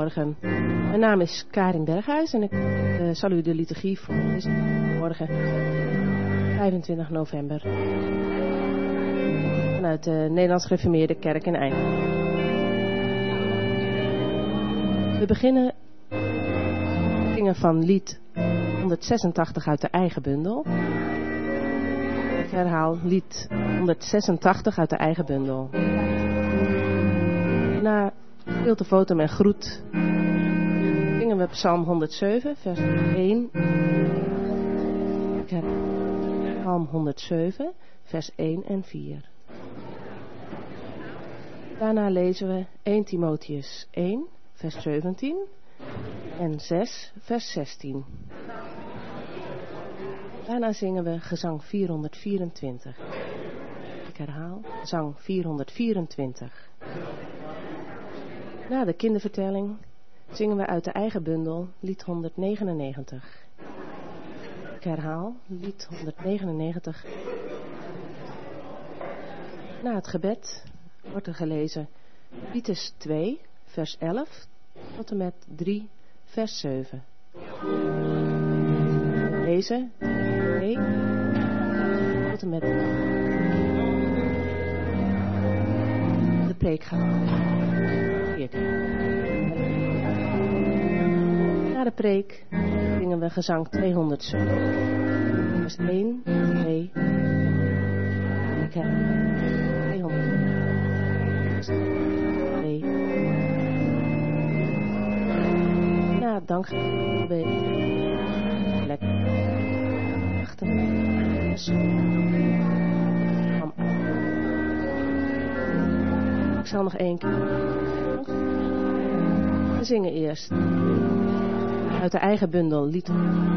Goedemorgen. Mijn naam is Karin Berghuis en ik zal u de liturgie voorlezen morgen 25 november vanuit de Nederlands Gereformeerde Kerk in Eindhoven. We beginnen zingen van lied 186 uit de eigen bundel. Ik herhaal lied 186 uit de eigen bundel. Na stilte, fotum en groet zingen we Psalm 107, vers 1. Psalm 107, vers 1 en 4. Daarna lezen we 1 Timotheus 1, vers 17 en 6, vers 16. Daarna zingen we gezang 424. Ik herhaal, zang 424. Na de kindervertelling zingen we uit de eigen bundel lied 199. Ik herhaal, lied 199. Na het gebed wordt er gelezen Titus 2, vers 11 tot en met 3, vers 7. Lezen 2 tot en met de preek gaat. Na de preek zingen we gezang 207. Vers 1, 2, ik heb 200. 2. Na het dankgebed lekker achter. Ik zal nog één keer. We zingen eerst uit de eigen bundel lied.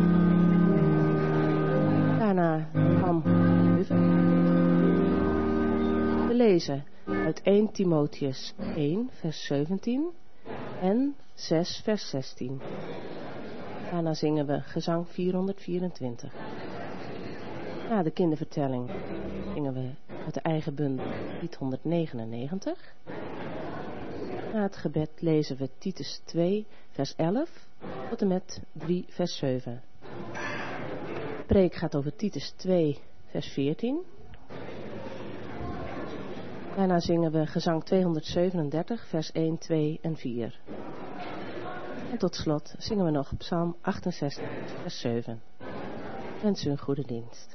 Daarna Psalm 7. We lezen uit 1 Timotheus 1 vers 17 en 6 vers 16. Daarna zingen we gezang 424. Na de kindervertelling zingen we uit de eigen bundel lied 199. Na het gebed lezen we Titus 2 vers 11 tot en met 3 vers 7. De preek gaat over Titus 2 vers 14. Daarna zingen we gezang 237 vers 1, 2 en 4. En tot slot zingen we nog Psalm 68 vers 7. Wens u een goede dienst.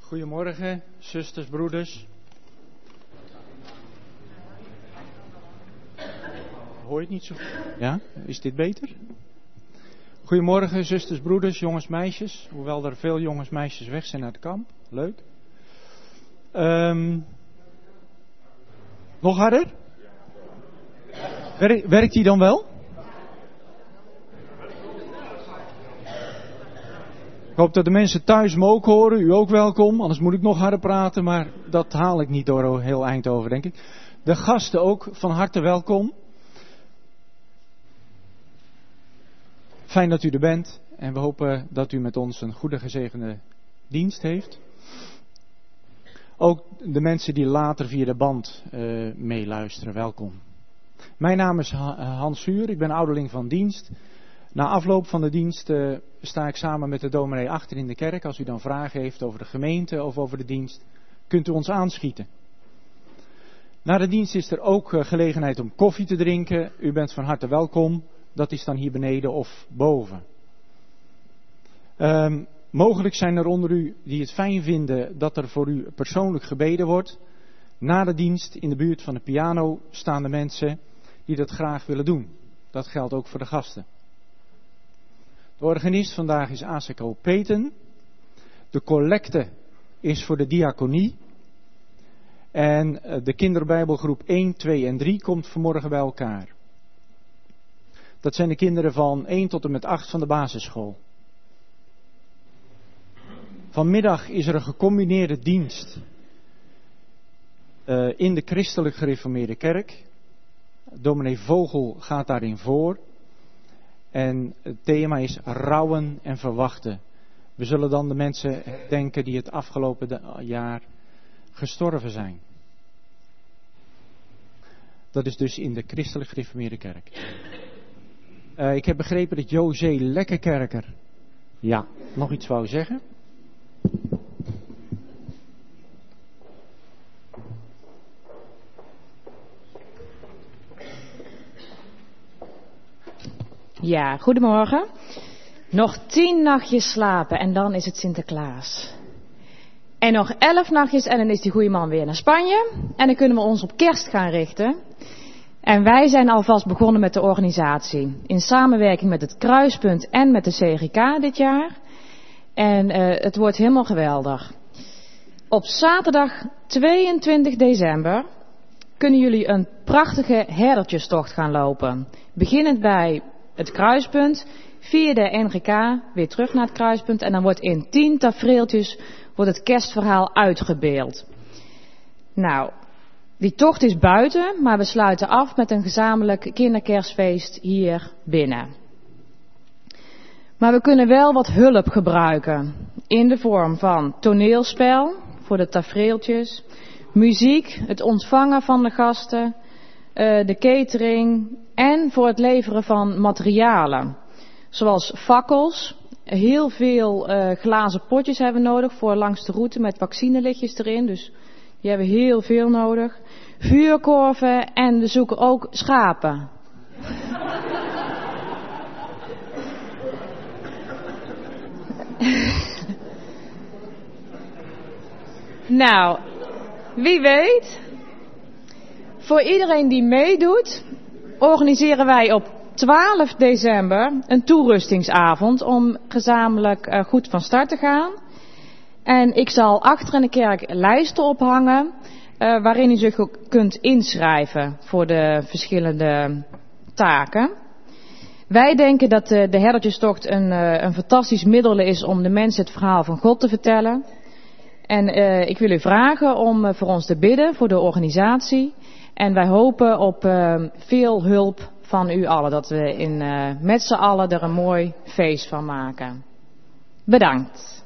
Goedemorgen, zusters, broeders. Hoor je het niet zo goed? Ja, is dit beter? Goedemorgen, zusters, broeders, jongens, meisjes. Hoewel er veel jongens, meisjes weg zijn naar het kamp. Leuk. Nog harder? Werkt die dan wel? Ik hoop dat de mensen thuis me ook horen. U ook welkom. Anders moet ik nog harder praten. Maar dat haal ik niet door heel Eindhoven, denk ik. De gasten ook van harte welkom. Fijn dat u er bent. En we hopen dat u met ons een goede gezegende dienst heeft. Ook de mensen die later via de band meeluisteren, welkom. Mijn naam is Hans Zuur. Ik ben ouderling van dienst. Na afloop van de dienst sta ik samen met de dominee achter in de kerk. Als u dan vragen heeft over de gemeente of over de dienst, kunt u ons aanschieten. Na de dienst is er ook gelegenheid om koffie te drinken. U bent van harte welkom. Dat is dan hier beneden of boven. Mogelijk zijn er onder u die het fijn vinden dat er voor u persoonlijk gebeden wordt. Na de dienst in de buurt van de piano staan de mensen die dat graag willen doen. Dat geldt ook voor de gasten. De organist vandaag is Aseko Peten. De collecte is voor de diaconie. En de kinderbijbelgroep 1, 2 en 3 komt vanmorgen bij elkaar. Dat zijn de kinderen van 1 tot en met 8 van de basisschool. Vanmiddag is er een gecombineerde dienst in de christelijk gereformeerde kerk. Dominee Vogel gaat daarin voor. En het thema is rouwen en verwachten. We zullen dan de mensen denken die het afgelopen jaar gestorven zijn. Dat is dus in de christelijk gereformeerde kerk. Ik heb begrepen dat José Lekkerkerker nog iets wou zeggen. Ja, goedemorgen. Nog 10 nachtjes slapen en dan is het Sinterklaas. En nog 11 nachtjes en dan is die goede man weer naar Spanje. En dan kunnen we ons op kerst gaan richten. En wij zijn alvast begonnen met de organisatie. In samenwerking met het Kruispunt en met de CGK dit jaar. En het wordt helemaal geweldig. Op zaterdag 22 december kunnen jullie een prachtige herdertjestocht gaan lopen. Beginnend bij het Kruispunt, via de NGK, weer terug naar het Kruispunt. En dan wordt in 10 tafereeltjes het kerstverhaal uitgebeeld. Nou, die tocht is buiten, maar we sluiten af met een gezamenlijk kinderkerstfeest hier binnen. Maar we kunnen wel wat hulp gebruiken. In de vorm van toneelspel, voor de tafereeltjes, muziek, het ontvangen van de gasten, de catering en voor het leveren van materialen. Zoals fakkels, heel veel glazen potjes hebben we nodig voor langs de route met vaccinelichtjes erin. Dus die hebben heel veel nodig. Vuurkorven en we zoeken ook schapen. Nou, wie weet. Voor iedereen die meedoet, organiseren wij op 12 december een toerustingsavond om gezamenlijk goed van start te gaan. En ik zal achter in de kerk lijsten ophangen waarin u zich ook kunt inschrijven voor de verschillende taken. Wij denken dat de herdertjestocht een fantastisch middel is om de mensen het verhaal van God te vertellen. En ik wil u vragen om voor ons te bidden voor de organisatie. En wij hopen op veel hulp van u allen, dat we met z'n allen er een mooi feest van maken. Bedankt.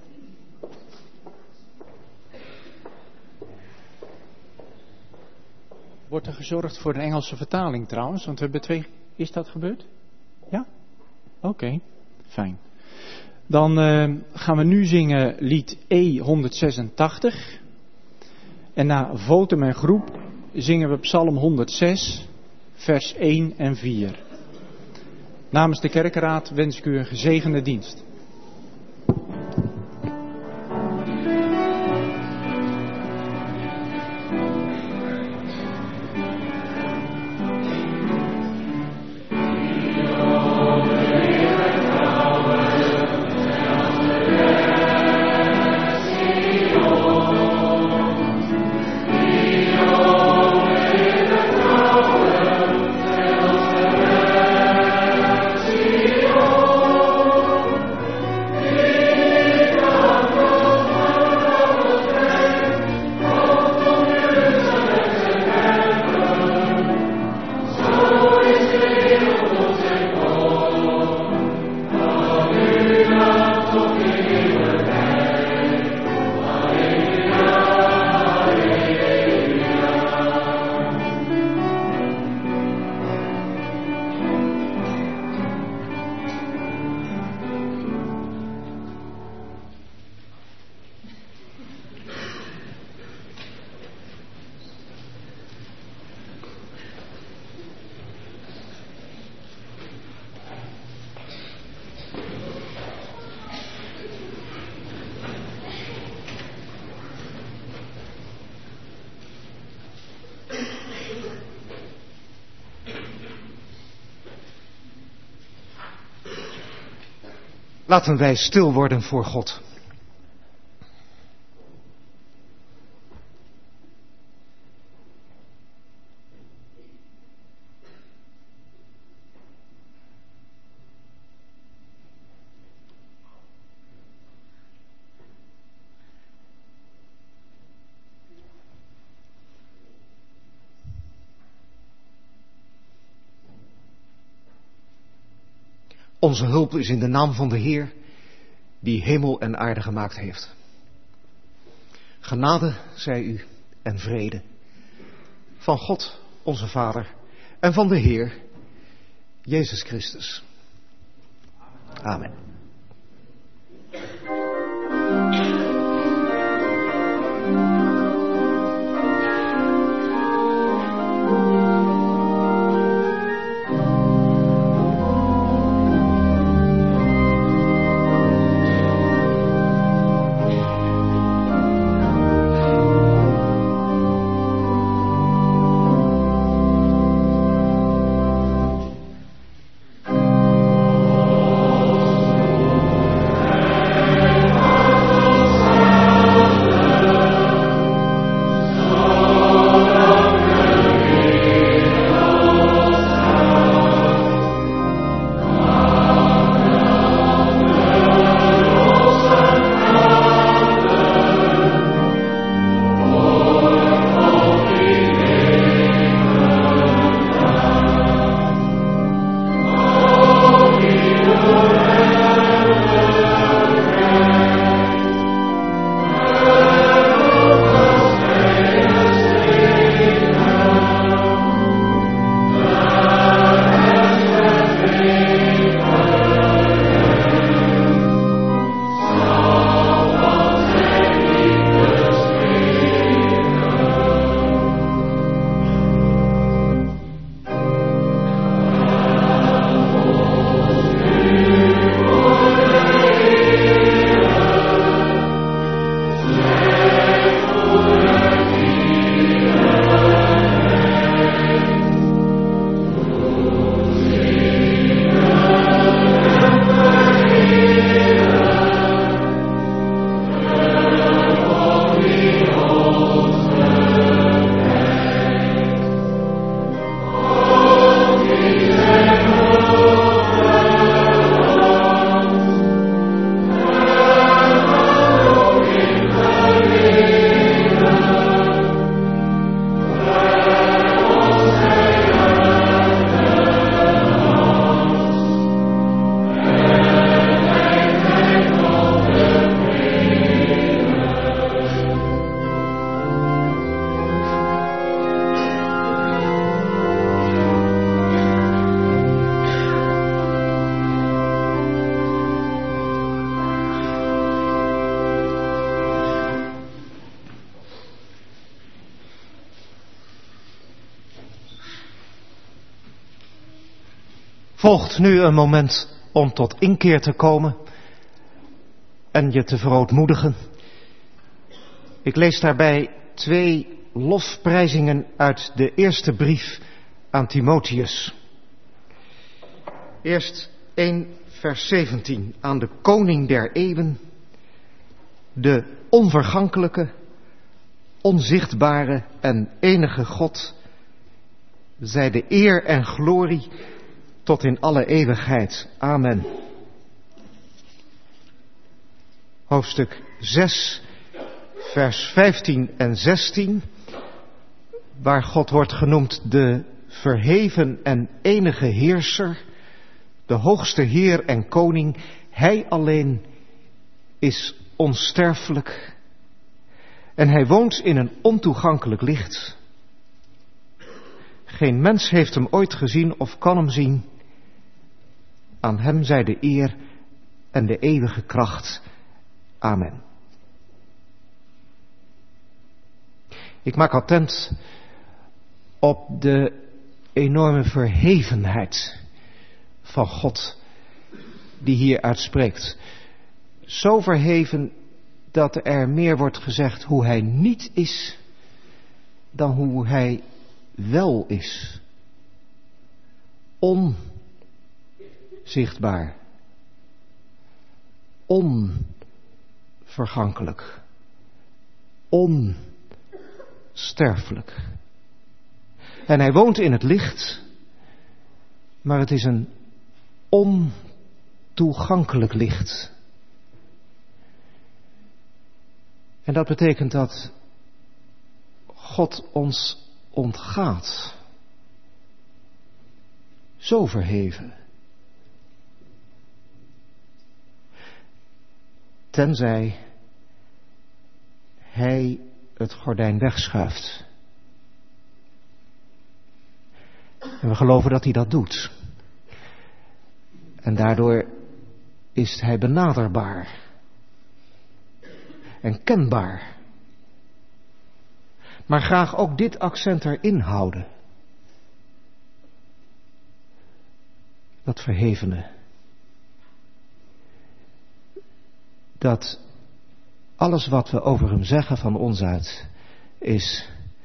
Wordt er gezorgd voor een Engelse vertaling trouwens? Want we hebben 2... Is dat gebeurd? Ja? Oké, fijn. Dan gaan we nu zingen lied E186. En na votum en groep zingen we Psalm 106, vers 1 en 4. Namens de kerkenraad wens ik u een gezegende dienst. Laten wij stil worden voor God. Onze hulp is in de naam van de Heer, die hemel en aarde gemaakt heeft. Genade zij u en vrede van God, onze Vader, en van de Heer, Jezus Christus. Amen. Volgt nu een moment om tot inkeer te komen en je te verootmoedigen. Ik lees daarbij 2 lofprijzingen uit de eerste brief aan Timotheus. Eerst 1 vers 17. Aan de koning der eeuwen, de onvergankelijke, onzichtbare en enige God, zij de eer en glorie tot in alle eeuwigheid. Amen. Hoofdstuk 6, vers 15 en 16, waar God wordt genoemd de verheven en enige heerser, de hoogste Heer en Koning. Hij alleen is onsterfelijk en hij woont in een ontoegankelijk licht. Geen mens heeft hem ooit gezien of kan hem zien. Aan hem zij de eer en de eeuwige kracht. Amen. Ik maak attent op de enorme verhevenheid van God die hier uitspreekt. Zo verheven dat er meer wordt gezegd hoe hij niet is dan hoe hij wel is. Onzichtbaar, onvergankelijk, onsterfelijk. En hij woont in het licht, maar het is een ontoegankelijk licht. En dat betekent dat God ons ontgaat. Zo verheven. Tenzij hij het gordijn wegschuift. En we geloven dat hij dat doet. En daardoor is hij benaderbaar. En kenbaar. Maar graag ook dit accent erin houden. Dat verhevene. Dat alles wat we over hem zeggen van ons uit is,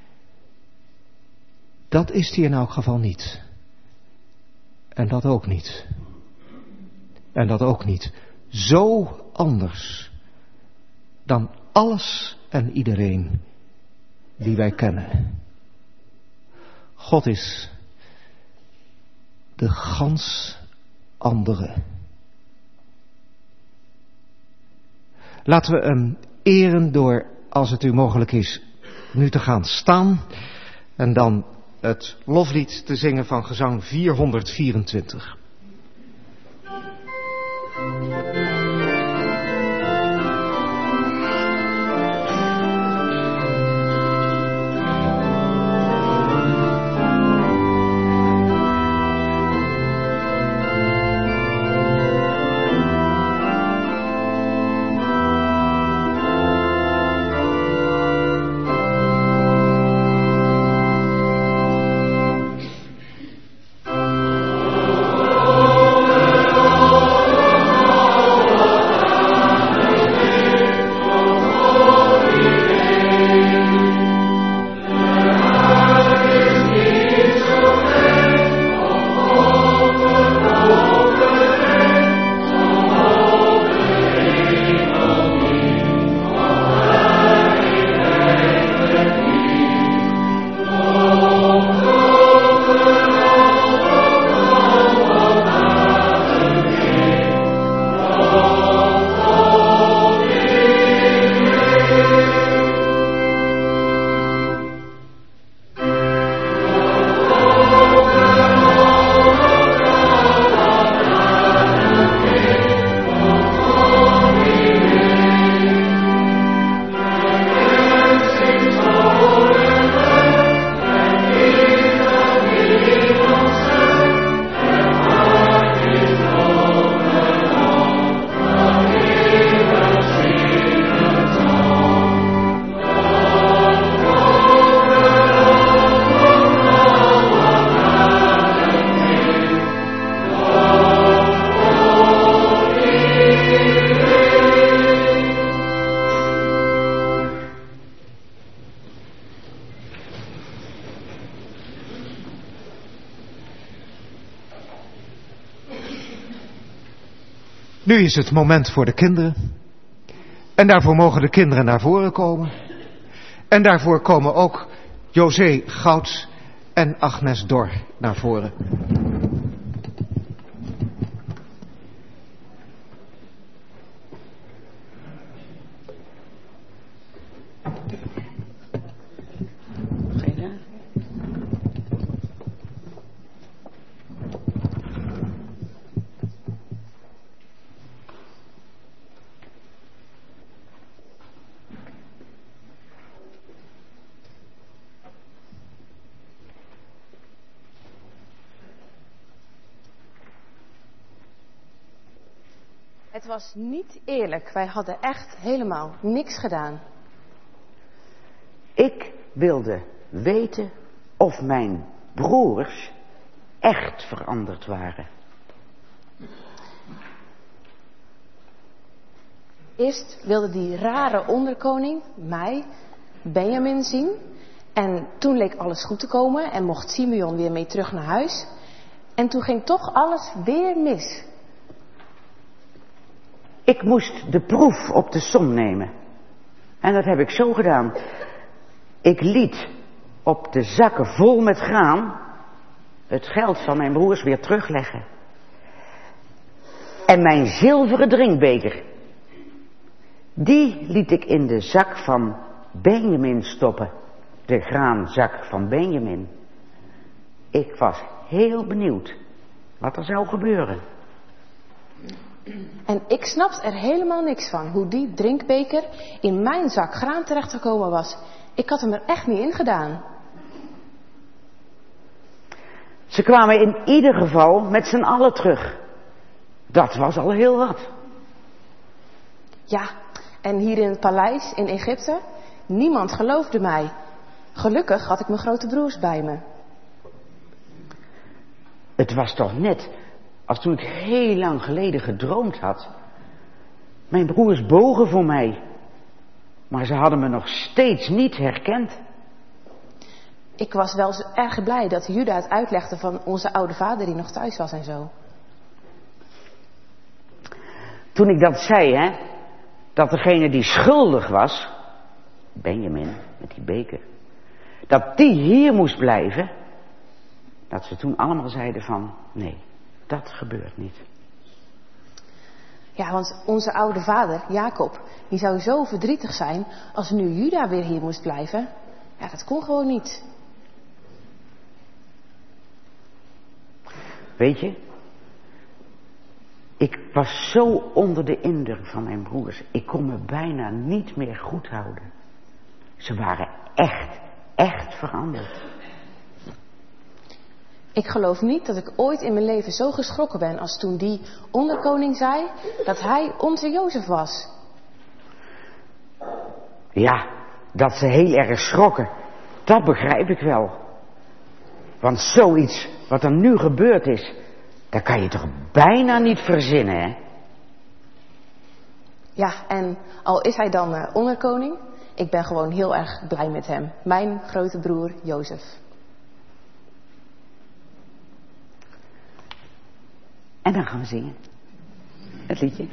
dat is hij in elk geval niet. En dat ook niet. En dat ook niet. Zo anders dan alles en iedereen die wij kennen. God is de gans andere. Laten we hem eren door, als het u mogelijk is, nu te gaan staan en dan het loflied te zingen van gezang 424. Nu is het moment voor de kinderen. En daarvoor mogen de kinderen naar voren komen. En daarvoor komen ook José Gouds en Agnes Dor naar voren. Het was niet eerlijk. Wij hadden echt helemaal niks gedaan. Ik wilde weten of mijn broers echt veranderd waren. Eerst wilde die rare onderkoning mij, Benjamin, zien. En toen leek alles goed te komen en mocht Simeon weer mee terug naar huis. En toen ging toch alles weer mis. Ik moest de proef op de som nemen. En dat heb ik zo gedaan. Ik liet op de zakken vol met graan het geld van mijn broers weer terugleggen. En mijn zilveren drinkbeker, die liet ik in de zak van Benjamin stoppen. De graanzak van Benjamin. Ik was heel benieuwd wat er zou gebeuren. En ik snapte er helemaal niks van, hoe die drinkbeker in mijn zak graan terechtgekomen was. Ik had hem er echt niet in gedaan. Ze kwamen in ieder geval met z'n allen terug. Dat was al heel wat. Ja, en hier in het paleis in Egypte, niemand geloofde mij. Gelukkig had ik mijn grote broers bij me. Het was toch net als toen ik heel lang geleden gedroomd had. Mijn broers bogen voor mij, maar ze hadden me nog steeds niet herkend. Ik was wel erg blij dat Juda het uitlegde van onze oude vader die nog thuis was en zo. Toen ik dat zei, hè, dat degene die schuldig was, Benjamin met die beker, dat die hier moest blijven, dat ze toen allemaal zeiden van, nee, dat gebeurt niet. Ja, want onze oude vader, Jacob, die zou zo verdrietig zijn als nu Juda weer hier moest blijven. Ja, dat kon gewoon niet. Weet je, ik was zo onder de indruk van mijn broers. Ik kon me bijna niet meer goed houden. Ze waren echt veranderd. Ik geloof niet dat ik ooit in mijn leven zo geschrokken ben als toen die onderkoning zei dat hij onze Jozef was. Ja, dat ze heel erg schrokken, dat begrijp ik wel. Want zoiets wat er nu gebeurd is, dat kan je toch bijna niet verzinnen, hè? Ja, en al is hij dan onderkoning, ik ben gewoon heel erg blij met hem. Mijn grote broer Jozef. En dan gaan we zingen. Het liedje.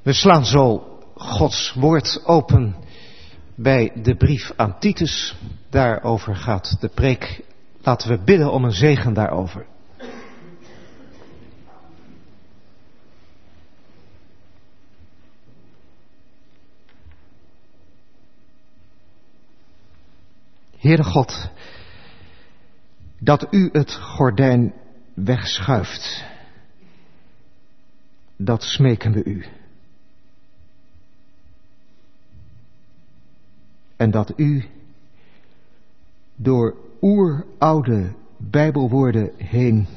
We slaan zo Gods woord open bij de brief aan Titus. Daarover gaat de preek. Laten we bidden om een zegen daarover. Heere God, dat u het gordijn wegschuift, dat smeken we u. En dat u door oeroude Bijbelwoorden heen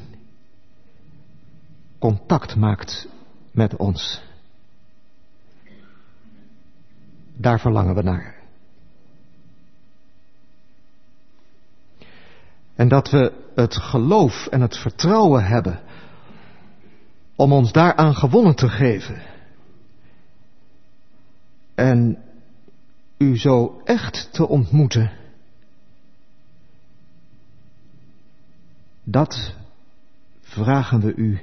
contact maakt met ons. Daar verlangen we naar. En dat we het geloof en het vertrouwen hebben om ons daaraan gewonnen te geven. En u zo echt te ontmoeten. Dat vragen we u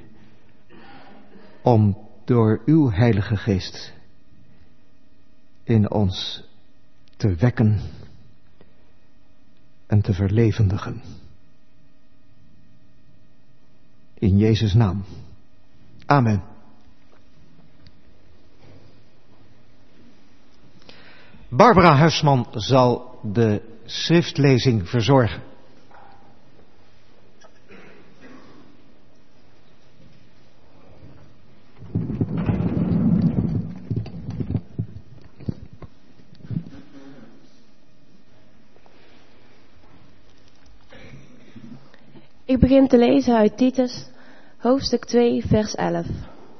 om door uw Heilige Geest in ons te wekken en te verlevendigen. In Jezus' naam. Amen. Barbara Huisman zal de schriftlezing verzorgen. Ik begin te lezen uit Titus, hoofdstuk 2, vers 11.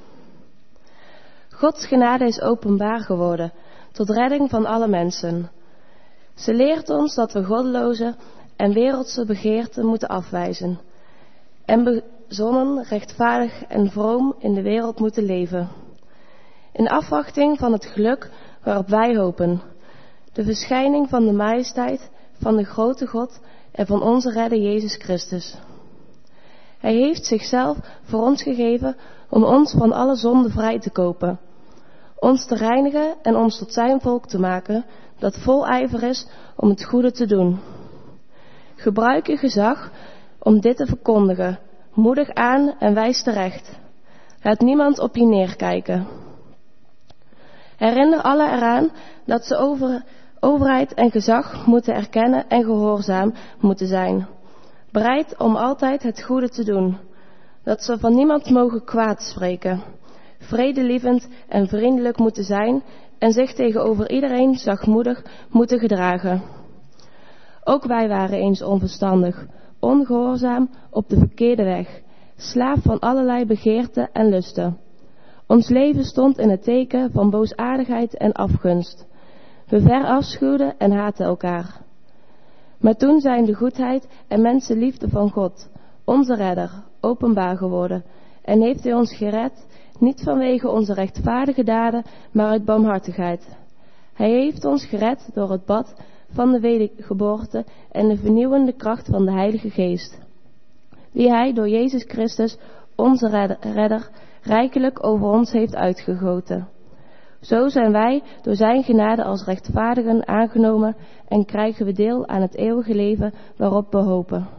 Gods genade is openbaar geworden, tot redding van alle mensen. Ze leert ons dat we goddeloze en wereldse begeerten moeten afwijzen en bezonnen, rechtvaardig en vroom in de wereld moeten leven. In afwachting van het geluk waarop wij hopen, de verschijning van de majesteit van de grote God en van onze redder Jezus Christus. Hij heeft zichzelf voor ons gegeven om ons van alle zonde vrij te kopen, ons te reinigen en ons tot zijn volk te maken, dat vol ijver is om het goede te doen. Gebruik uw gezag om dit te verkondigen, moedig aan en wijs terecht. Laat niemand op je neerkijken. Herinner alle eraan dat ze overheid en gezag moeten erkennen en gehoorzaam moeten zijn. Bereid om altijd het goede te doen. Dat ze van niemand mogen kwaad spreken. Vredelievend en vriendelijk moeten zijn en zich tegenover iedereen zachtmoedig moeten gedragen. Ook wij waren eens onverstandig, ongehoorzaam op de verkeerde weg, slaaf van allerlei begeerten en lusten. Ons leven stond in het teken van boosaardigheid en afgunst. We verafschuwden en haatten elkaar. Maar toen zijn de goedheid en mensenliefde van God, onze redder, openbaar geworden en heeft hij ons gered, niet vanwege onze rechtvaardige daden, maar uit barmhartigheid. Hij heeft ons gered door het bad van de wedergeboorte en de vernieuwende kracht van de Heilige Geest, die hij door Jezus Christus, onze redder, rijkelijk over ons heeft uitgegoten. Zo zijn wij door zijn genade als rechtvaardigen aangenomen en krijgen we deel aan het eeuwige leven waarop we hopen.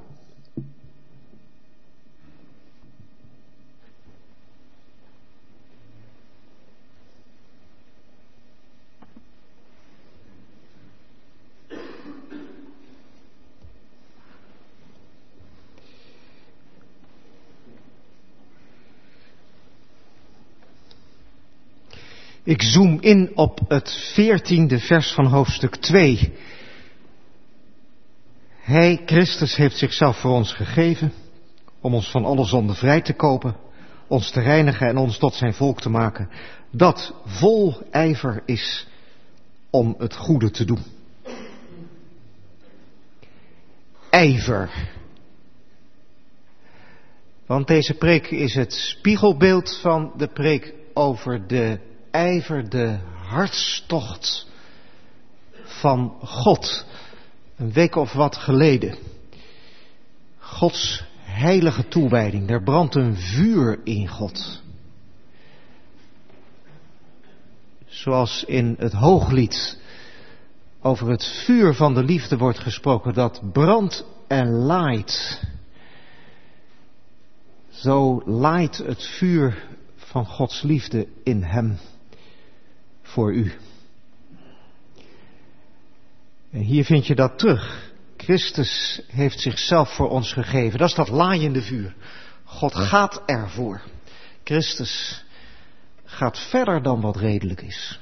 Ik zoom in op het 14e vers van hoofdstuk 2. Hij, Christus, heeft zichzelf voor ons gegeven om ons van alle zonde vrij te kopen, ons te reinigen en ons tot zijn volk te maken, dat vol ijver is om het goede te doen. Ijver. Want deze preek is het spiegelbeeld van de preek over de ijver, de hartstocht van God. Een week of wat geleden. Gods heilige toewijding. Er brandt een vuur in God. Zoals in het Hooglied over het vuur van de liefde wordt gesproken, dat brandt en laait. Zo laait het vuur van Gods liefde in hem voor u. En hier vind je dat terug. Christus heeft zichzelf voor ons gegeven. Dat is dat laaiende vuur. God gaat ervoor. Christus gaat verder dan wat redelijk is.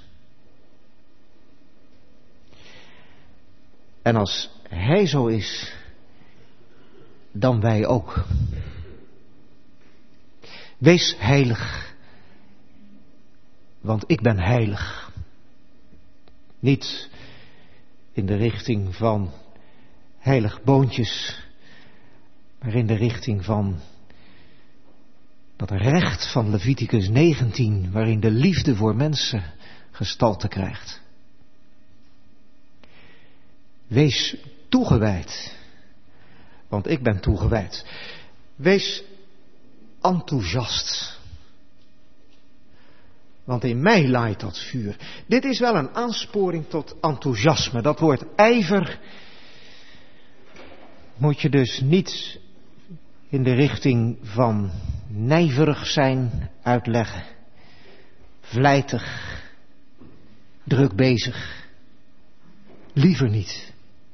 En als Hij zo is, dan wij ook. Wees heilig, want ik ben heilig. Niet in de richting van heilig boontjes, maar in de richting van dat recht van Leviticus 19, waarin de liefde voor mensen gestalte krijgt. Wees toegewijd, want ik ben toegewijd. Wees enthousiast, want in mij laait dat vuur. Dit is wel een aansporing tot enthousiasme. Dat woord ijver moet je dus niet in de richting van nijverig zijn uitleggen. Vlijtig, druk bezig. Liever niet.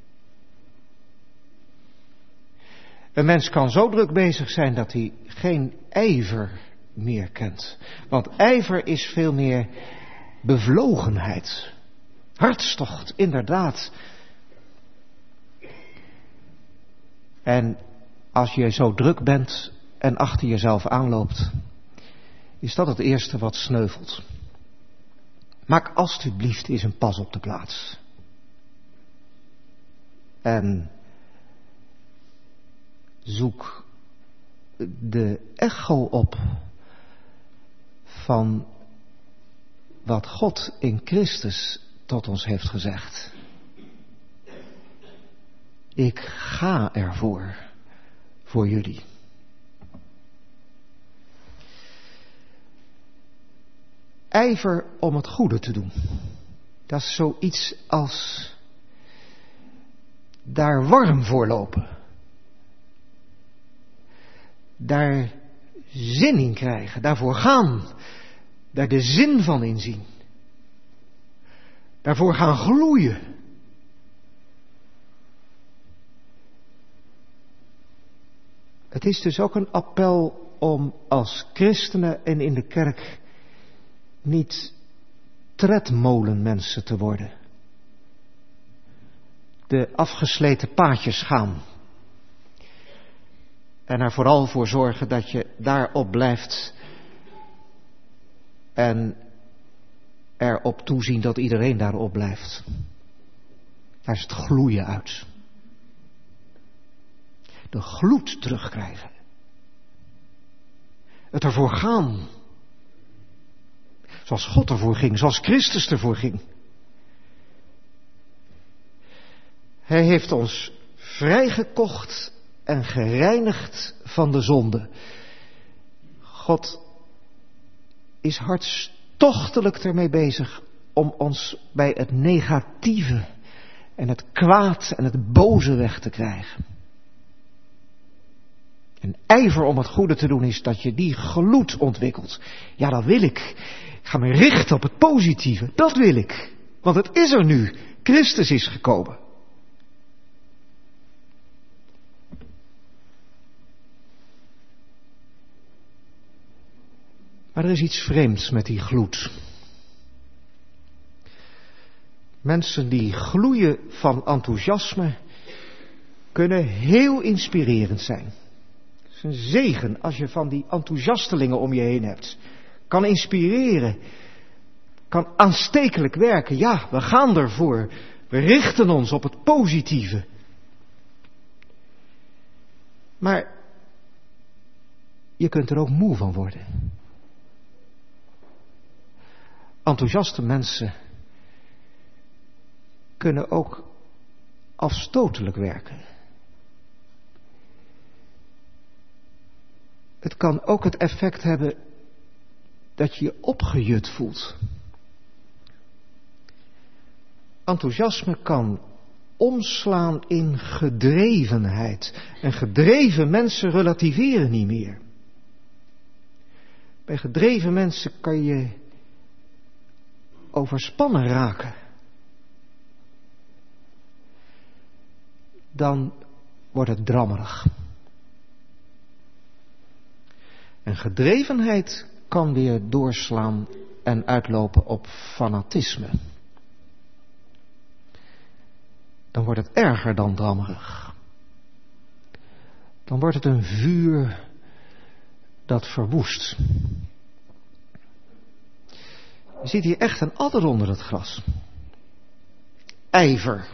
Een mens kan zo druk bezig zijn dat hij geen ijver meer kent. Want ijver is veel meer bevlogenheid. Hartstocht, inderdaad. En als je zo druk bent en achter jezelf aanloopt, is dat het eerste wat sneuvelt. Maak alstublieft eens een pas op de plaats. En zoek de echo op van wat God in Christus tot ons heeft gezegd. Ik ga ervoor, voor jullie. Ijver om het goede te doen. Dat is zoiets als daar warm voor lopen. Daar zin in krijgen, daarvoor gaan. Daar de zin van inzien. Daarvoor gaan gloeien. Het is dus ook een appel om als christenen en in de kerk niet tredmolenmensen te worden. De afgesleten paadjes gaan. En er vooral voor zorgen dat je daarop blijft. En erop toezien dat iedereen daarop blijft. Daar is het gloeien uit. De gloed terugkrijgen. Het ervoor gaan. Zoals God ervoor ging, zoals Christus ervoor ging. Hij heeft ons vrijgekocht en gereinigd van de zonde. God is hartstochtelijk ermee bezig om ons bij het negatieve en het kwaad en het boze weg te krijgen. En ijver om het goede te doen is dat je die gloed ontwikkelt. Ja, dat wil ik. Ik ga me richten op het positieve. Dat wil ik. Want het is er nu. Christus is gekomen. Maar er is iets vreemds met die gloed. Mensen die gloeien van enthousiasme kunnen heel inspirerend zijn. Het is een zegen als je van die enthousiastelingen om je heen hebt. Kan inspireren. Kan aanstekelijk werken. Ja, we gaan ervoor. We richten ons op het positieve. Maar je kunt er ook moe van worden. Enthousiaste mensen kunnen ook afstotelijk werken. Het kan ook het effect hebben dat je je opgejut voelt. enthousiasme kan omslaan in gedrevenheid. En gedreven mensen relativeren niet meer. Bij gedreven mensen kan je overspannen raken. Dan wordt het drammerig. En gedrevenheid kan weer doorslaan en uitlopen op fanatisme. Dan wordt het erger dan drammerig. Dan wordt het een vuur dat verwoest. Je ziet hier echt een adder onder het gras. Ijver.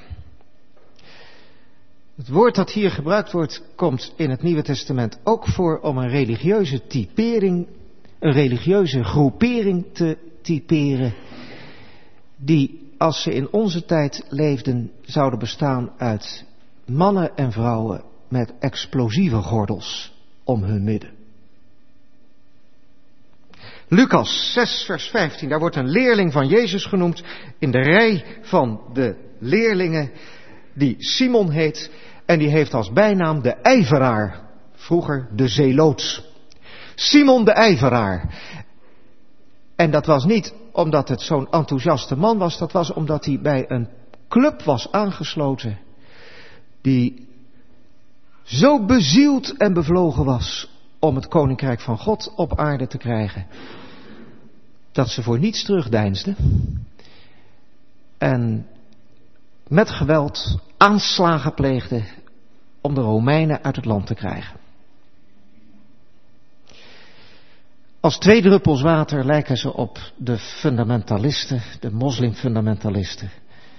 Het woord dat hier gebruikt wordt, komt in het Nieuwe Testament ook voor om een religieuze typering, een religieuze groepering te typeren, die, als ze in onze tijd leefden, zouden bestaan uit mannen en vrouwen met explosieve gordels om hun midden. Lucas 6 vers 15, daar wordt een leerling van Jezus genoemd in de rij van de leerlingen die Simon heet en die heeft als bijnaam de ijveraar, vroeger de zeeloot. Simon de ijveraar. En dat was niet omdat het zo'n enthousiaste man was, dat was omdat hij bij een club was aangesloten die zo bezield en bevlogen was om het koninkrijk van God op aarde te krijgen, dat ze voor niets terugdeinsden en met geweld aanslagen pleegden om de Romeinen uit het land te krijgen. Als 2 druppels water lijken ze op de fundamentalisten, de moslimfundamentalisten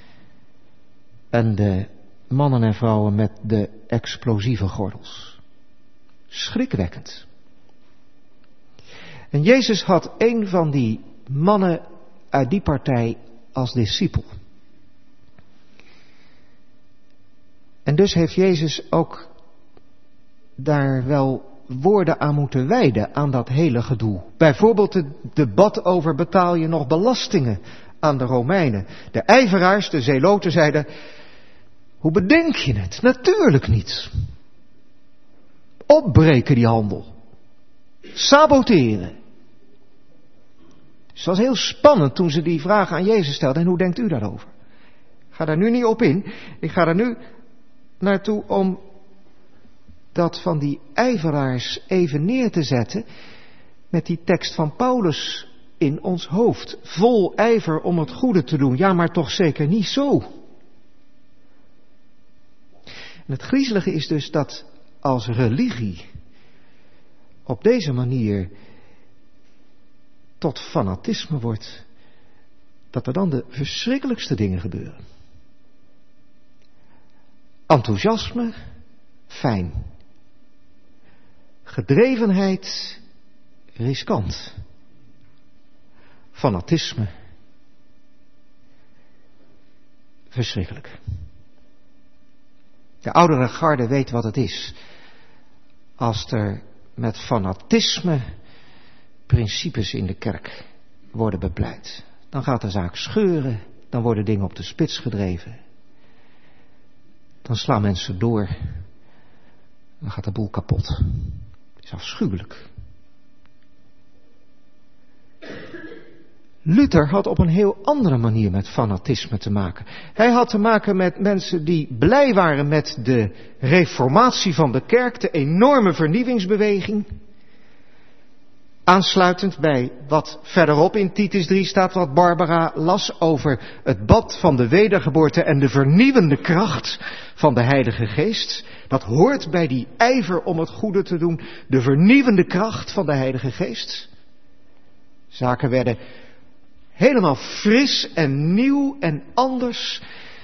en de mannen en vrouwen met de explosieve gordels. Schrikwekkend. En Jezus had een van die mannen uit die partij als discipel. En dus heeft Jezus ook daar wel woorden aan moeten wijden aan dat hele gedoe. Bijvoorbeeld het debat over betaal je nog belastingen aan de Romeinen. De ijveraars, de zeeloten zeiden, hoe bedenk je het? Natuurlijk niet. Opbreken die handel. Saboteren. Dus het was heel spannend toen ze die vraag aan Jezus stelden. En hoe denkt u daarover? Ik ga daar nu niet op in. Ik ga er nu naartoe om dat van die ijveraars even neer te zetten met die tekst van Paulus in ons hoofd. Vol ijver om het goede te doen. Ja, maar toch zeker niet zo. En het griezelige is dus dat als religie op deze manier tot fanatisme wordt, dat er dan de verschrikkelijkste dingen gebeuren. Enthousiasme, fijn. Gedrevenheid, riskant. Fanatisme, verschrikkelijk. De oudere garde weet wat het is als er met fanatisme principes in de kerk worden bepleit. Dan gaat de zaak scheuren, dan worden dingen op de spits gedreven. Dan slaan mensen door, dan gaat de boel kapot. Het is afschuwelijk. Luther had op een heel andere manier met fanatisme te maken. Hij had te maken met mensen die blij waren met de reformatie van de kerk, de enorme vernieuwingsbeweging. Aansluitend bij wat verderop in Titus 3 staat, wat Barbara las over het bad van de wedergeboorte en de vernieuwende kracht van de Heilige Geest. Dat hoort bij die ijver om het goede te doen, de vernieuwende kracht van de Heilige Geest. Zaken werden helemaal fris en nieuw en anders.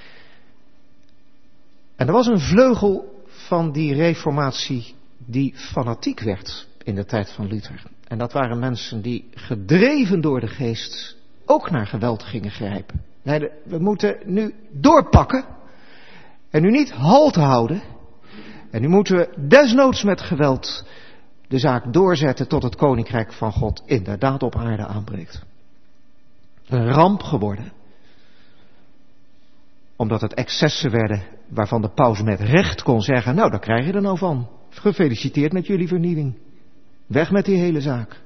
En er was een vleugel van die reformatie die fanatiek werd in de tijd van Luther. En dat waren mensen die gedreven door de geest ook naar geweld gingen grijpen. Nee, we moeten nu doorpakken en nu niet halt houden. En nu moeten we desnoods met geweld de zaak doorzetten tot het koninkrijk van God inderdaad op aarde aanbreekt. Een ramp geworden. Omdat het excessen werden waarvan de paus met recht kon zeggen, nou, daar krijg je er nou van. Gefeliciteerd met jullie vernieuwing. Weg met die hele zaak.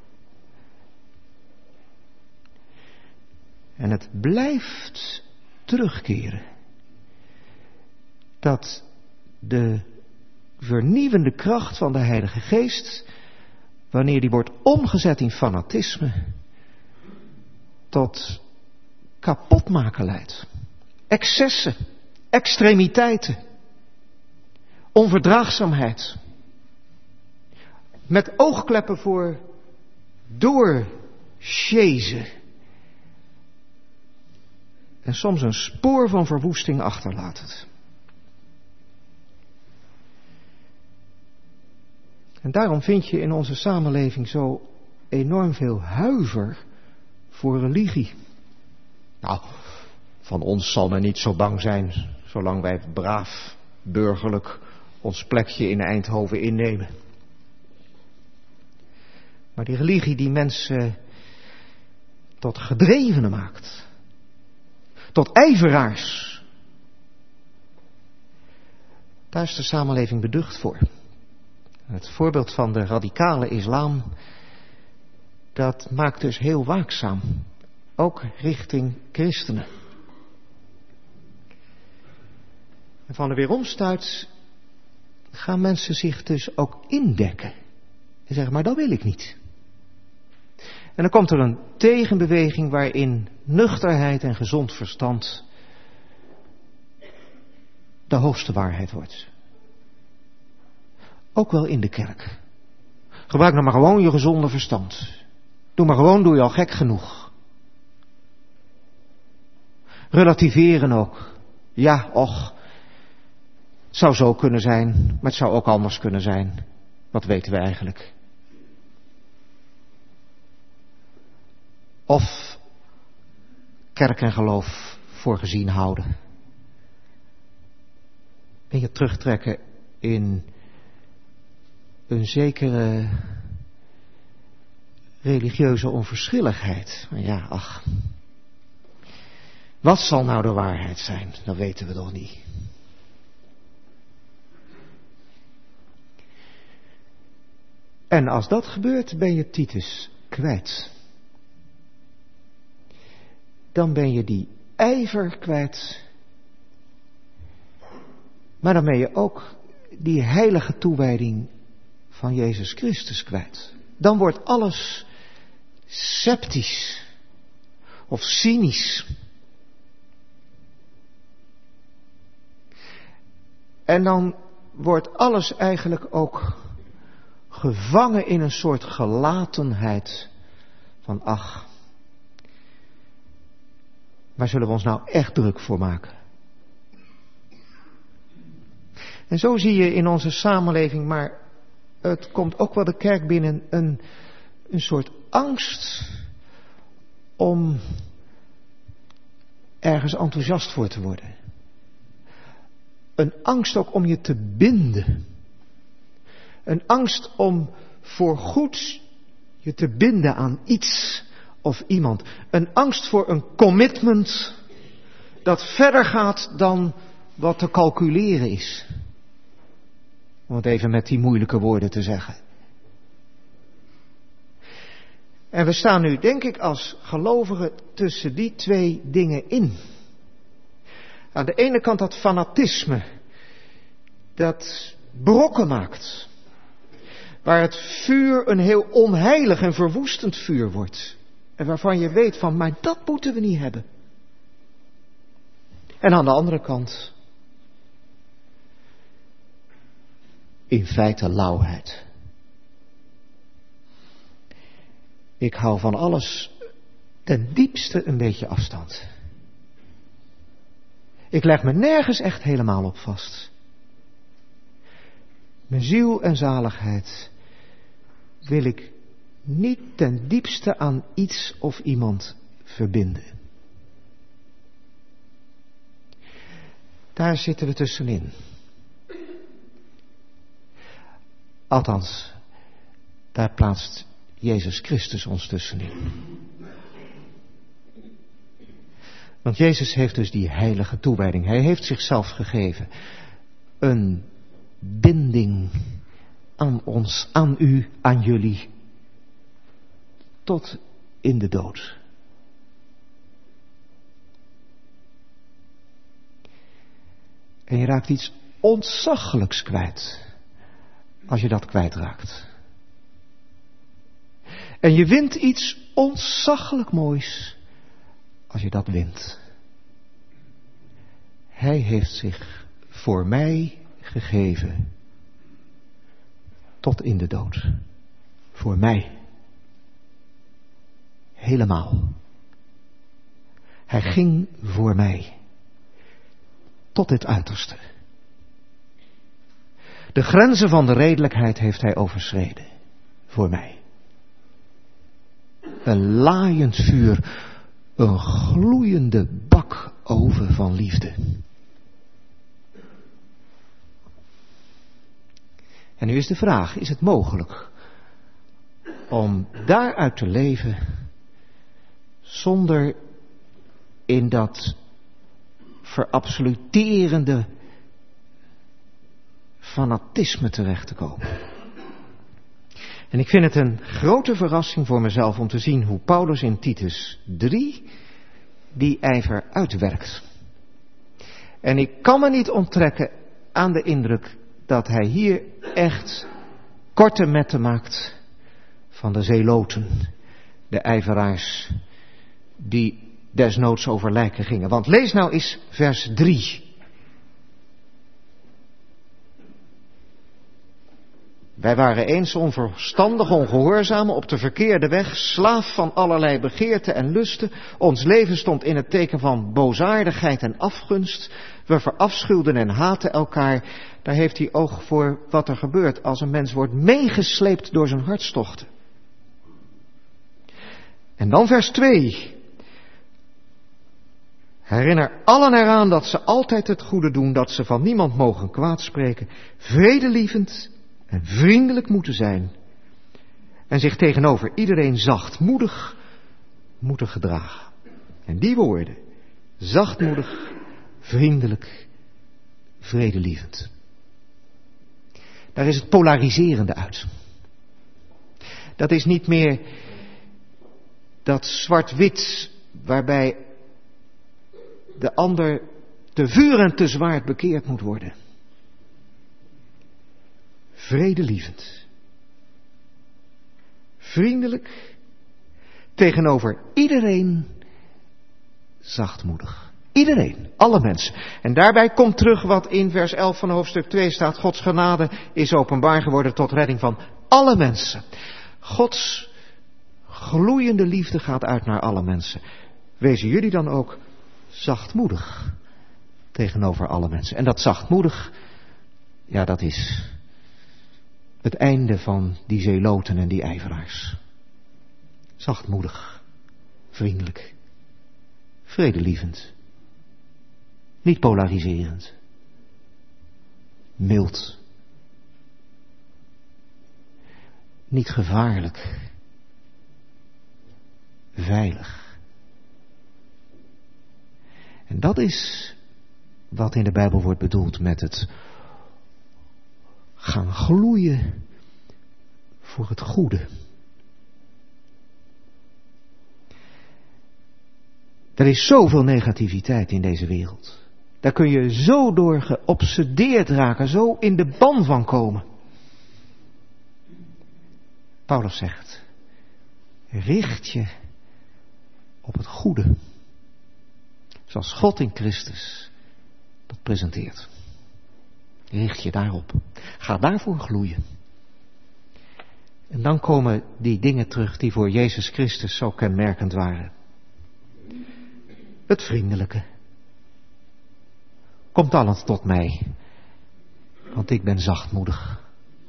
En het blijft terugkeren. Dat de vernieuwende kracht van de Heilige Geest, wanneer die wordt omgezet in fanatisme, tot kapotmaken leidt. Excessen, extremiteiten, onverdraagzaamheid. Met oogkleppen voor doorsjezen. En soms een spoor van verwoesting achterlaat het. En daarom vind je in onze samenleving zo enorm veel huiver voor religie. Nou, van ons zal men niet zo bang zijn, zolang wij braaf, burgerlijk ons plekje in Eindhoven innemen. Maar die religie die mensen tot gedrevenen maakt. Tot ijveraars. Daar is de samenleving beducht voor. Het voorbeeld van de radicale islam, dat maakt dus heel waakzaam. Ook richting christenen. En van de weeromstuit gaan mensen zich dus ook indekken. En zeggen, maar dat wil ik niet. En dan komt er een tegenbeweging waarin nuchterheid en gezond verstand de hoogste waarheid wordt. Ook wel in de kerk. Gebruik nou maar gewoon je gezonde verstand. Doe je al gek genoeg. Relativeren ook. Ja, och, het zou zo kunnen zijn, maar het zou ook anders kunnen zijn. Wat weten we eigenlijk? Of kerk en geloof voor gezien houden. En je terugtrekken in een zekere religieuze onverschilligheid. Maar ja, ach. Wat zal nou de waarheid zijn? Dat weten we nog niet. En als dat gebeurt, ben je Titus kwijt. Dan ben je die ijver kwijt. Maar dan ben je ook die heilige toewijding van Jezus Christus kwijt. Dan wordt alles sceptisch of cynisch. En dan wordt alles eigenlijk ook gevangen in een soort gelatenheid van ach, waar zullen we ons nou echt druk voor maken? En zo zie je in onze samenleving, maar het komt ook wel de kerk binnen, een soort angst om ergens enthousiast voor te worden. Een angst ook om je te binden. Een angst om voorgoed je te binden aan iets of iemand. Een angst voor een commitment dat verder gaat dan wat te calculeren is. Om het even met die moeilijke woorden te zeggen. En we staan nu, denk ik, als gelovigen tussen die twee dingen in. Aan de ene kant dat fanatisme, dat brokken maakt. Waar het vuur een heel onheilig en verwoestend vuur wordt. En waarvan je weet van, maar dat moeten we niet hebben. En aan de andere kant, in feite lauwheid. Ik hou van alles ten diepste een beetje afstand. Ik leg me nergens echt helemaal op vast. Mijn ziel en zaligheid wil ik niet ten diepste aan iets of iemand verbinden. Daar zitten we tussenin. Althans, daar plaatst Jezus Christus ons tussenin. Want Jezus heeft dus die heilige toewijding. Hij heeft zichzelf gegeven. Een binding aan ons, aan u, aan jullie. Tot in de dood. En je raakt iets ontzaglijks kwijt. Als je dat kwijtraakt. En je wint iets ontzaglijk moois. Als je dat wint. Hij heeft zich voor mij gegeven. Tot in de dood. Voor mij. Helemaal. Hij ging voor mij. Tot het uiterste. De grenzen van de redelijkheid heeft hij overschreden. Voor mij. Een laaiend vuur. Een gloeiende bakoven van liefde. En nu is de vraag, is het mogelijk om daaruit te leven zonder in dat verabsoluterende fanatisme terecht te komen? En ik vind het een grote verrassing voor mezelf om te zien hoe Paulus in Titus 3 die ijver uitwerkt. En ik kan me niet onttrekken aan de indruk dat hij hier echt korte metten maakt van de zeloten, de ijveraars die desnoods over lijken gingen. Want lees nou eens vers 3. Wij waren eens onverstandig, ongehoorzamen, op de verkeerde weg, slaaf van allerlei begeerten en lusten. Ons leven stond in het teken van boosaardigheid en afgunst. We verafschuwden en haatten elkaar. Daar heeft hij oog voor wat er gebeurt als een mens wordt meegesleept door zijn hartstochten. En dan vers 2. Herinner allen eraan dat ze altijd het goede doen, dat ze van niemand mogen kwaad spreken, vredelievend en vriendelijk moeten zijn. En zich tegenover iedereen zachtmoedig moeten gedragen. En die woorden, zachtmoedig, vriendelijk, vredelievend. Daar is het polariserende uit. Dat is niet meer dat zwart-wit waarbij de ander te vuur en te zwaard bekeerd moet worden. Vredelievend. Vriendelijk. Tegenover iedereen zachtmoedig. Iedereen, alle mensen. En daarbij komt terug wat in vers 11 van hoofdstuk 2 staat. Gods genade is openbaar geworden tot redding van alle mensen. Gods gloeiende liefde gaat uit naar alle mensen. Wezen jullie dan ook zachtmoedig tegenover alle mensen. En dat zachtmoedig, ja, dat is het einde van die zeloten en die ijveraars. Zachtmoedig, vriendelijk, vredelievend, niet polariserend, mild, niet gevaarlijk, veilig. En dat is wat in de Bijbel wordt bedoeld met het gaan gloeien voor het goede. Er is zoveel negativiteit in deze wereld. Daar kun je zo door geobsedeerd raken, zo in de ban van komen. Paulus zegt, richt je op het goede. Zoals God in Christus dat presenteert. Richt je daarop. Ga daarvoor gloeien. En dan komen die dingen terug die voor Jezus Christus zo kenmerkend waren. Het vriendelijke. Komt allen tot mij, want ik ben zachtmoedig.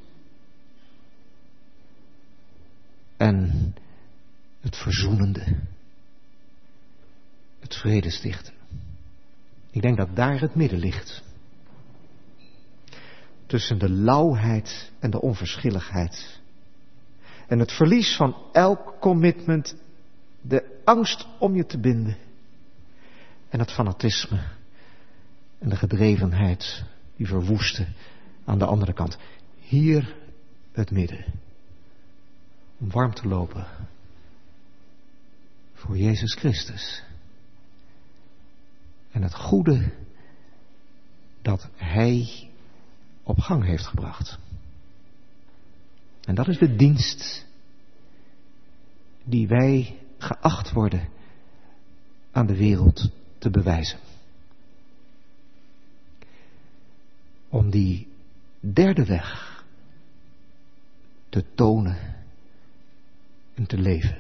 En het verzoenende. Het vredestichten. Ik denk dat daar het midden ligt. Tussen de lauwheid en de onverschilligheid. En het verlies van elk commitment. De angst om je te binden. en het fanatisme en de gedrevenheid die verwoesten aan de andere kant. Hier het midden. Om warm te lopen voor Jezus Christus. En het goede dat Hij op gang heeft gebracht. En dat is de dienst die wij geacht worden aan de wereld te bewijzen. Om die derde weg te tonen en te leven.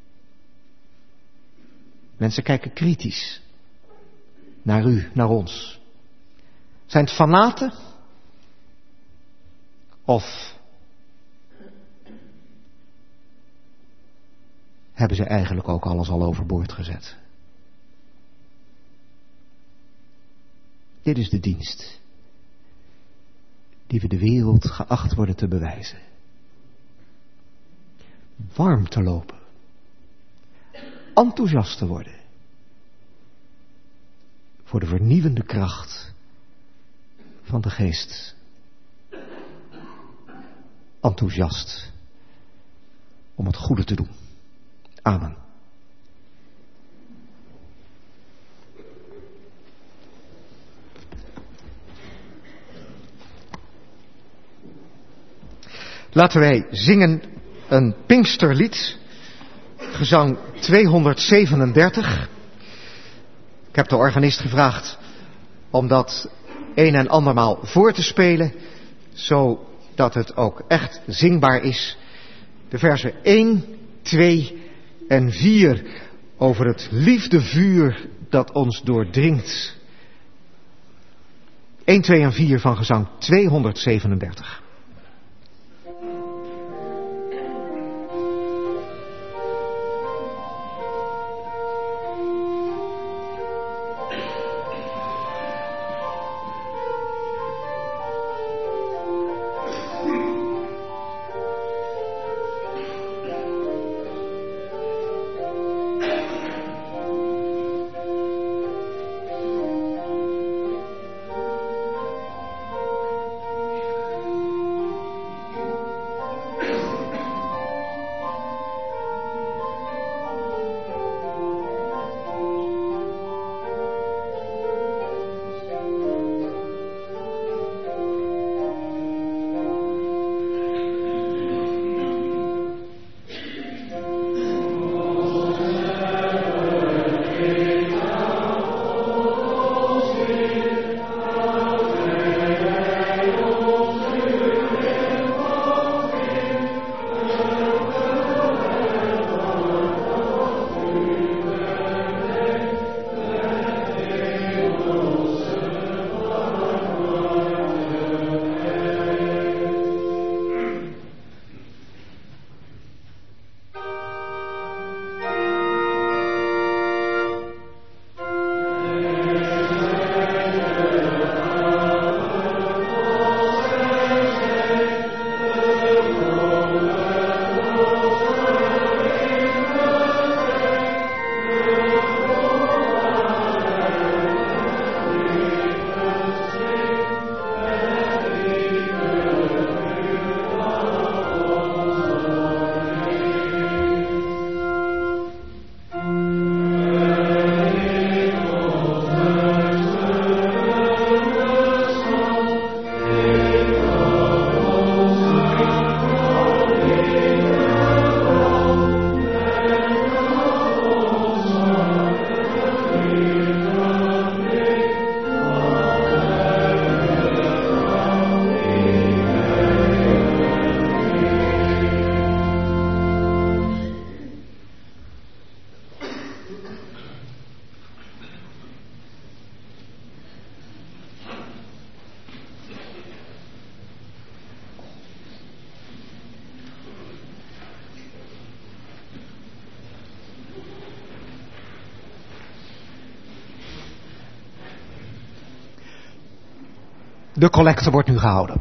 Mensen kijken kritisch naar u, naar ons. Zijn het fanaten? Of hebben ze eigenlijk ook alles al overboord gezet? Dit is de dienst die we de wereld geacht worden te bewijzen. Warm te lopen. Enthousiast te worden. Voor de vernieuwende kracht van de geest. Enthousiast om het goede te doen. Amen. Laten wij zingen een Pinksterlied, gezang 237. Ik heb de organist gevraagd om dat een en andermaal voor te spelen, zodat het ook echt zingbaar is. De versen 1, 2 en 4 over het liefdevuur dat ons doordringt. 1, 2 en 4 van gezang 237. De collecte wordt nu gehouden.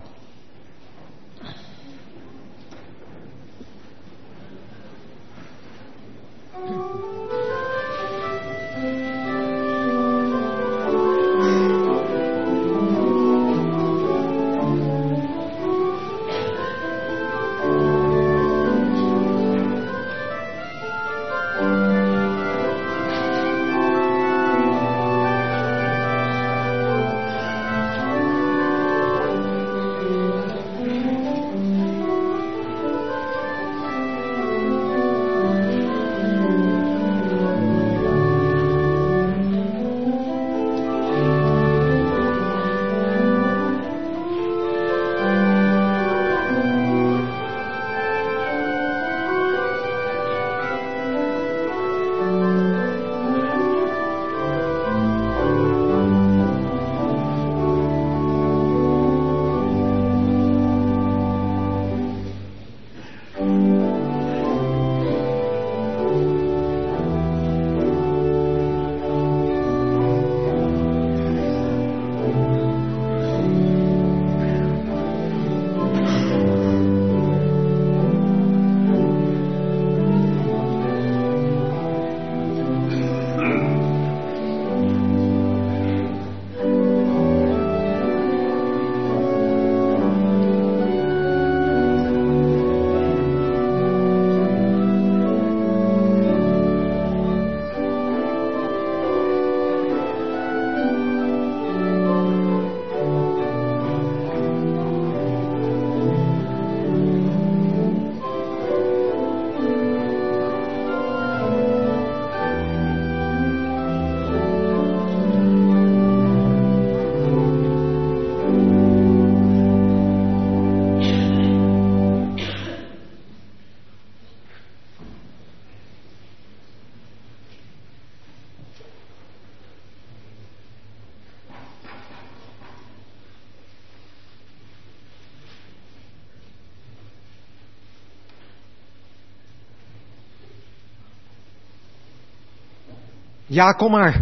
Ja, kom maar.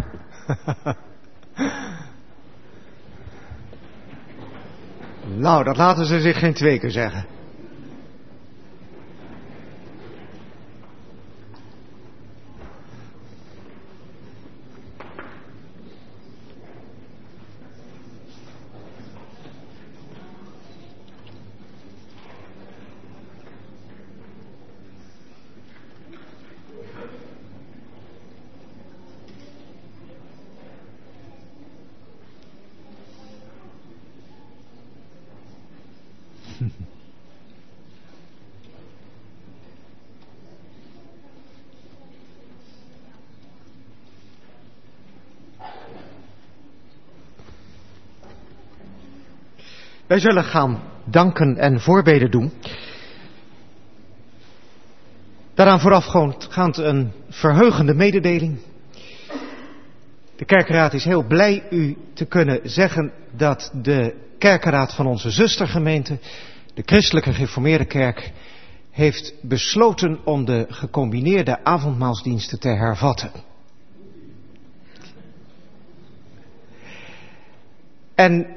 Nou, dat laten ze zich geen 2 keer zeggen. Wij zullen gaan danken en voorbeden doen. Daaraan voorafgaand een verheugende mededeling. De kerkenraad is heel blij u te kunnen zeggen dat de kerkenraad van onze zustergemeente, de Christelijke Gereformeerde Kerk, heeft besloten om de gecombineerde avondmaalsdiensten te hervatten. En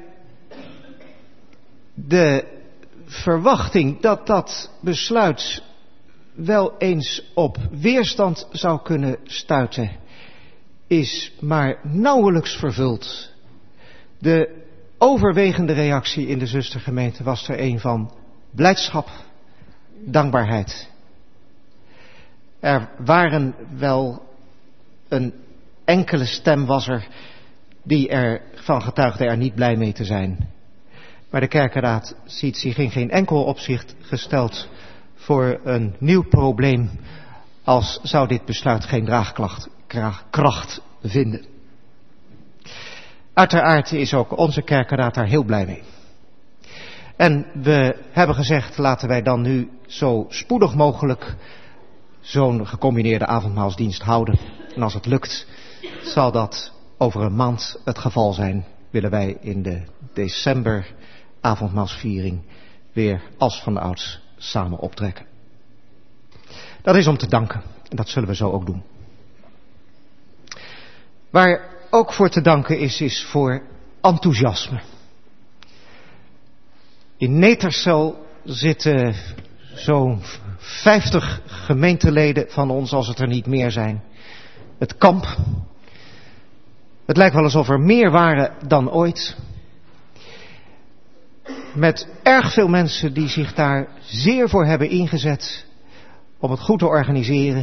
de verwachting dat dat besluit wel eens op weerstand zou kunnen stuiten, is maar nauwelijks vervuld. De overwegende reactie in de zustergemeente was er een van blijdschap, dankbaarheid. Er waren wel een enkele stem was er die ervan getuigde er niet blij mee te zijn. Maar de kerkenraad ziet zich in geen enkel opzicht gesteld voor een nieuw probleem als zou dit besluit geen draagkracht vinden. Uiteraard is ook onze kerkenraad daar heel blij mee. En we hebben gezegd, laten wij dan nu zo spoedig mogelijk zo'n gecombineerde avondmaalsdienst houden. En als het lukt, zal dat over een maand het geval zijn. Willen wij in de december avondmaalsviering weer als van ouds samen optrekken. Dat is om te danken. En dat zullen we zo ook doen. Waar ook voor te danken is voor enthousiasme. In Netersel zitten zo'n 50 gemeenteleden van ons, als het er niet meer zijn. Het kamp. Het lijkt wel alsof er meer waren dan ooit. Met erg veel mensen die zich daar zeer voor hebben ingezet om het goed te organiseren.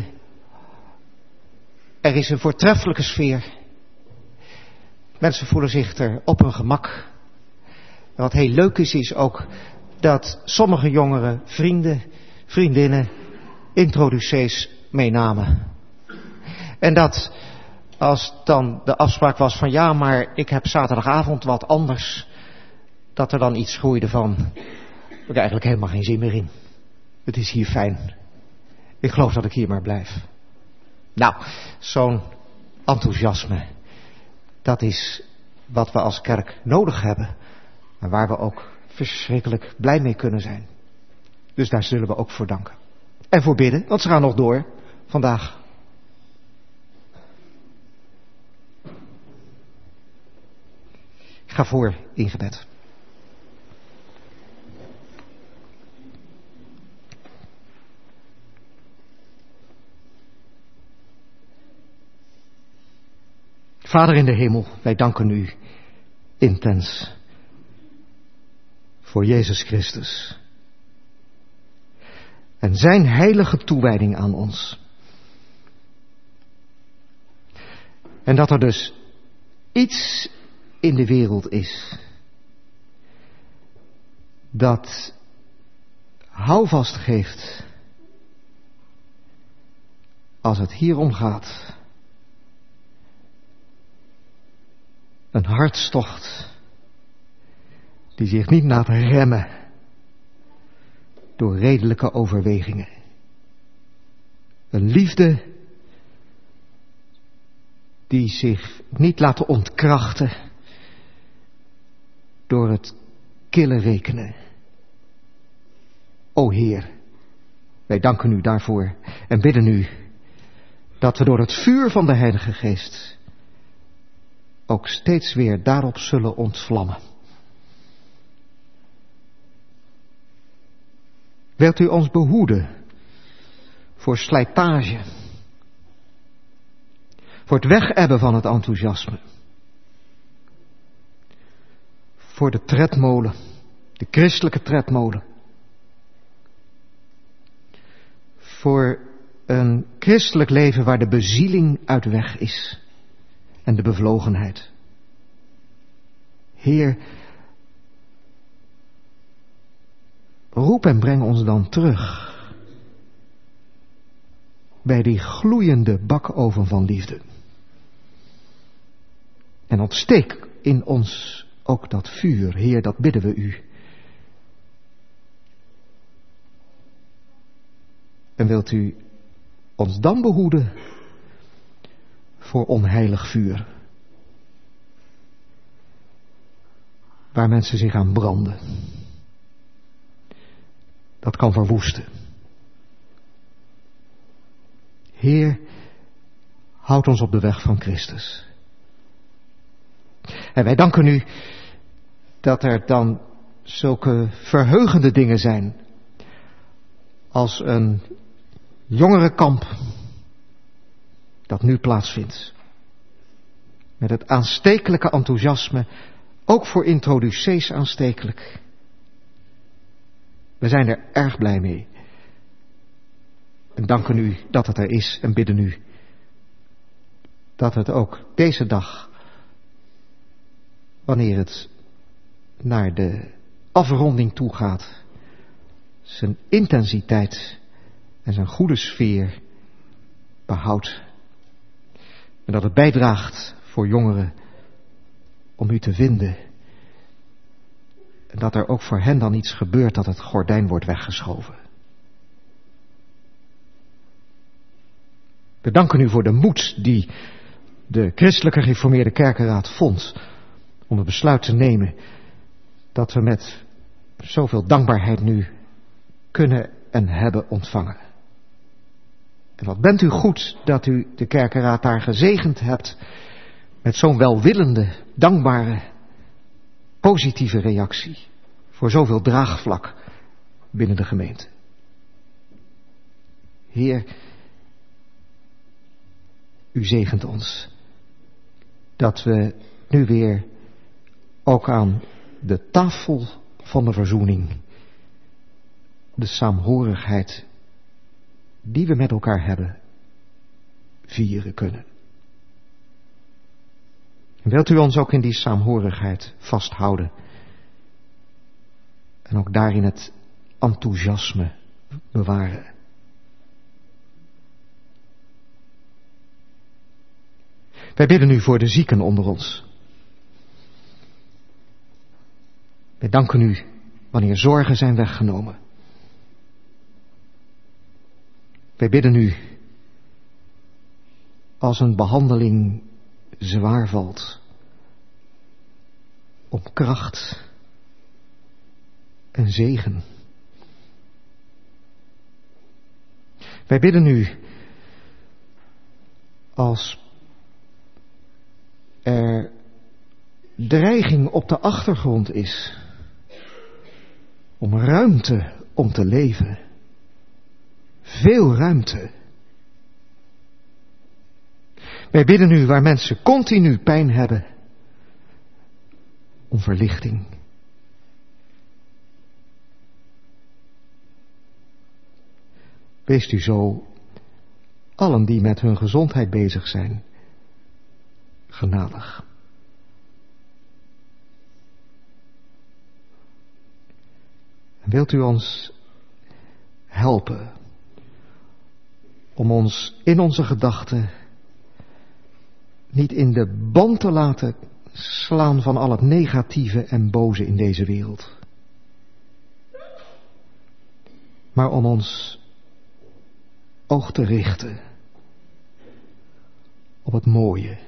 Er is een voortreffelijke sfeer. Mensen voelen zich er op hun gemak. En wat heel leuk is ook dat sommige jongeren vrienden, vriendinnen, introducees meenamen. En dat als dan de afspraak was van ja, maar ik heb zaterdagavond wat anders, dat er dan iets groeide van, ik heb eigenlijk helemaal geen zin meer in. Het is hier fijn. Ik geloof dat ik hier maar blijf. Nou, zo'n enthousiasme, dat is wat we als kerk nodig hebben. En waar we ook verschrikkelijk blij mee kunnen zijn. Dus daar zullen we ook voor danken. En voor bidden, want ze gaan nog door vandaag. Ik ga voor in gebed. Vader in de hemel, wij danken u intens voor Jezus Christus en zijn heilige toewijding aan ons. En dat er dus iets in de wereld is dat houvast geeft als het hier om gaat. Een hartstocht die zich niet laat remmen door redelijke overwegingen. Een liefde die zich niet laat ontkrachten door het kille rekenen. O Heer, wij danken u daarvoor en bidden u Dat we door het vuur van de Heilige Geest ook steeds weer daarop zullen ontvlammen. Wilt u ons behoeden voor slijtage, voor het wegebben van het enthousiasme, voor de tredmolen, de christelijke tredmolen, voor een christelijk leven waar de bezieling uit weg is en de bevlogenheid. Heer, roep en breng ons dan terug bij die gloeiende bakoven van liefde. En ontsteek in ons ook dat vuur, Heer, dat bidden we u. En wilt u ons dan behoeden voor onheilig vuur, waar mensen zich aan branden. Dat kan verwoesten. Heer, houd ons op de weg van Christus. En wij danken u dat er dan zulke verheugende dingen zijn als een jongerenkamp dat nu plaatsvindt. Met het aanstekelijke enthousiasme, ook voor introducees aanstekelijk. We zijn er erg blij mee. En danken u dat het er is en bidden u dat het ook deze dag, wanneer het naar de afronding toe gaat, zijn intensiteit en zijn goede sfeer behoudt. En dat het bijdraagt voor jongeren om u te vinden. En dat er ook voor hen dan iets gebeurt, dat het gordijn wordt weggeschoven. We danken u voor de moed die de Christelijke Gereformeerde Kerkenraad vond om het besluit te nemen dat we met zoveel dankbaarheid nu kunnen en hebben ontvangen. En wat bent u goed dat u de Kerkenraad daar gezegend hebt met zo'n welwillende, dankbare, positieve reactie voor zoveel draagvlak binnen de gemeente. Heer, u zegent ons dat we nu weer ook aan de tafel van de verzoening, de saamhorigheid die we met elkaar hebben, vieren kunnen. En wilt u ons ook in die saamhorigheid vasthouden en ook daarin het enthousiasme bewaren. Wij bidden u voor de zieken onder ons. Wij danken u wanneer zorgen zijn weggenomen. Wij bidden u als een behandeling zwaar valt, om kracht en zegen. Wij bidden u als er dreiging op de achtergrond is, om ruimte om te leven. Veel ruimte. Wij bidden u waar mensen continu pijn hebben, om verlichting. Weest u zo allen die met hun gezondheid bezig zijn, genadig. En wilt u ons helpen om ons in onze gedachten niet in de band te laten slaan van al het negatieve en boze in deze wereld, maar om ons oog te richten op het mooie,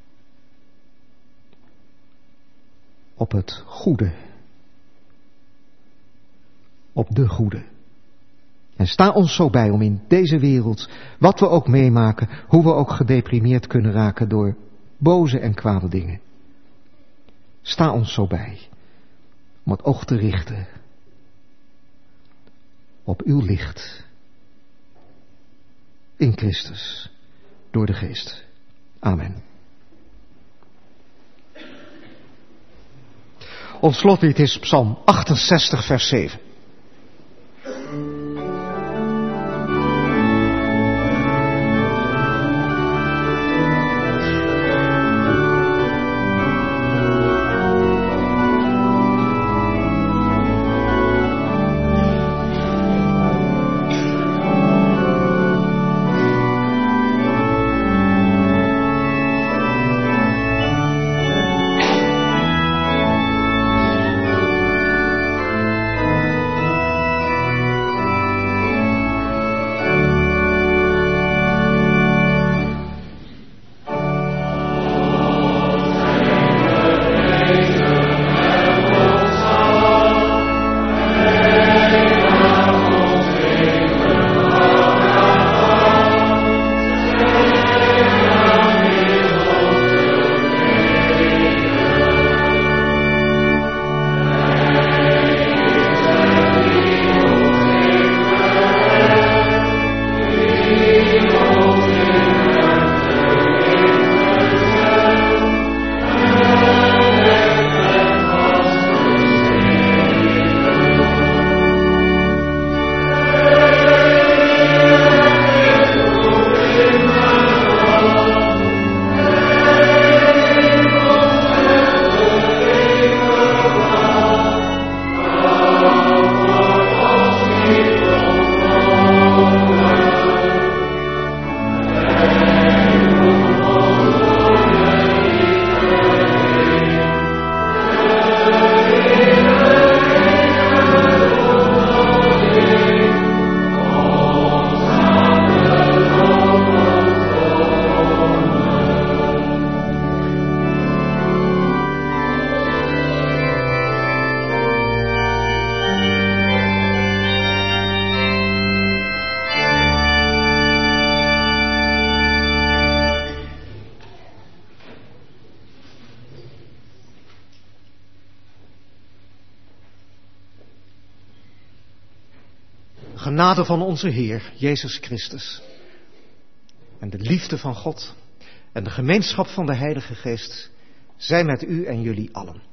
op het goede, op de goede. En sta ons zo bij om in deze wereld, wat we ook meemaken, hoe we ook gedeprimeerd kunnen raken door boze en kwade dingen. Sta ons zo bij om het oog te richten op uw licht in Christus door de Geest. Amen. Ons slotlied is Psalm 68 vers 7. Genade van onze Heer, Jezus Christus, en de liefde van God en de gemeenschap van de Heilige Geest, zij met u en jullie allen.